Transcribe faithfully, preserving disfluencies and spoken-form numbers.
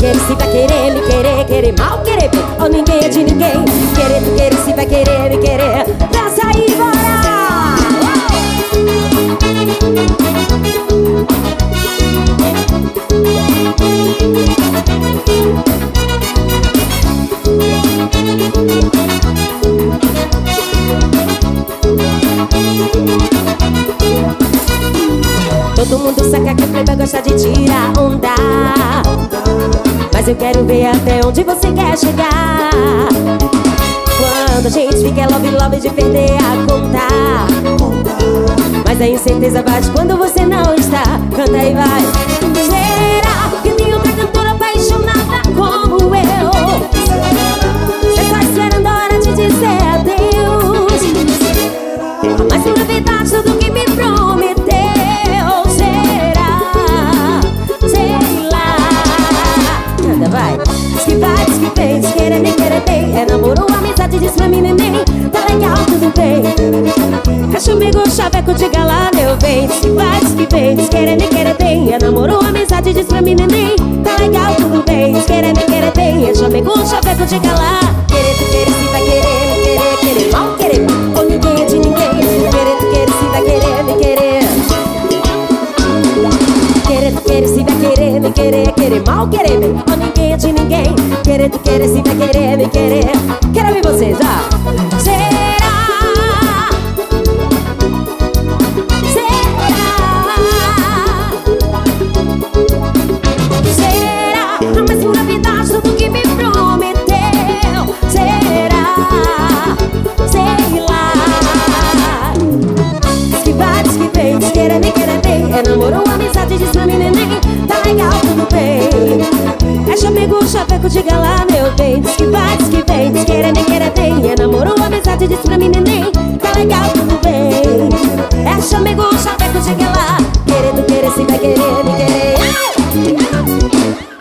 querer, se vai querer, me querer, querer mal, querer bem, ou ninguém é de ninguém. Querer, tu querer, se vai querer, me querer. Dança aí, bora! Todo mundo saca que o playboy gosta de tirar onda, mas eu quero ver até onde você quer chegar. Quando a gente fica é love, love de perder a conta, mas a incerteza bate quando você não está. Canta e vai. Será que tem outra cantora apaixonada como eu? Você só esperando a hora de dizer adeus. Mas pura verdade tudo que me prometeu. Vai, diz que vai, diz que vem, diz que querer, me querer bem. É namoro, amizade, diz pra mim, neném. Tá legal, tudo bem. Acha amigo, chaveco, diga lá, meu bem. Diz que vai, diz que vem, diz que querer, me querer bem. É namoro, amizade, diz pra mim, neném. Tá legal, tudo bem. Diz que querer, me querer bem. Acha amigo, chaveco, diga lá. Querer, tu querer, se vai querer, me querer, querer mal, querer ou ninguém é de ninguém. Querer, tu querer, se vai querer, me querer. Querer, tu querer, se vai querer, me querer, querer mal, querer bem, ou ninguém é de ninguém. Querer, tu querer, se vai querer, me querer. Quero ver vocês, ó. Será? Será? Será? A mais pura verdade tudo que me prometeu. Será? Sei lá. Diz que vai, diz que vem, diz que querer, me querer bem. É namoro, amizade, diz pra mim, neném. Tá legal, tudo bem. É chamego, chaveco, diga lá, meu bem. Diz que vai, diz que vem, diz que querer, me querer bem. É namoro, amizade, diz pra mim, neném. Tá legal, tudo bem. É chamego, chaveco, diga lá.